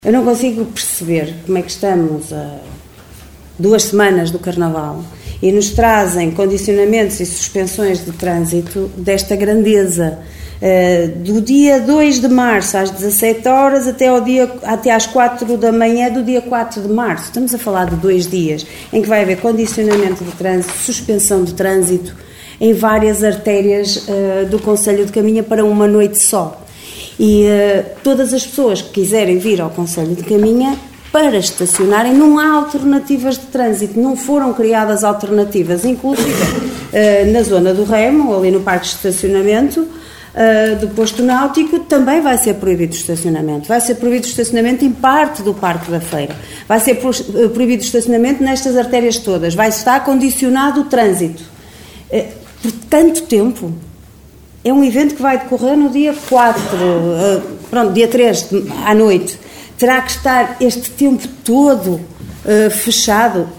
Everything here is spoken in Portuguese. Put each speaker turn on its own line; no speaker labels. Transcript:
Eu não consigo perceber como é que estamos a 2 semanas do Carnaval e nos trazem condicionamentos e suspensões de trânsito desta grandeza. Do dia 2 de março às 17 horas até às 4 da manhã do dia 4 de março. Estamos a falar de 2 dias em que vai haver condicionamento de trânsito, suspensão de trânsito em várias artérias do Concelho de Caminha para uma noite só. E todas as pessoas que quiserem vir ao Concelho de Caminha para estacionarem, não há alternativas de trânsito, não foram criadas alternativas, inclusive na zona do Remo, ali no parque de estacionamento do posto náutico, também vai ser proibido o estacionamento. Vai ser proibido o estacionamento em parte do Parque da Feira. Vai ser proibido o estacionamento nestas artérias todas. Vai estar condicionado o trânsito. Por tanto tempo. É um evento que vai decorrer no dia 4, dia 3 à noite. Terá que estar este tempo todo fechado.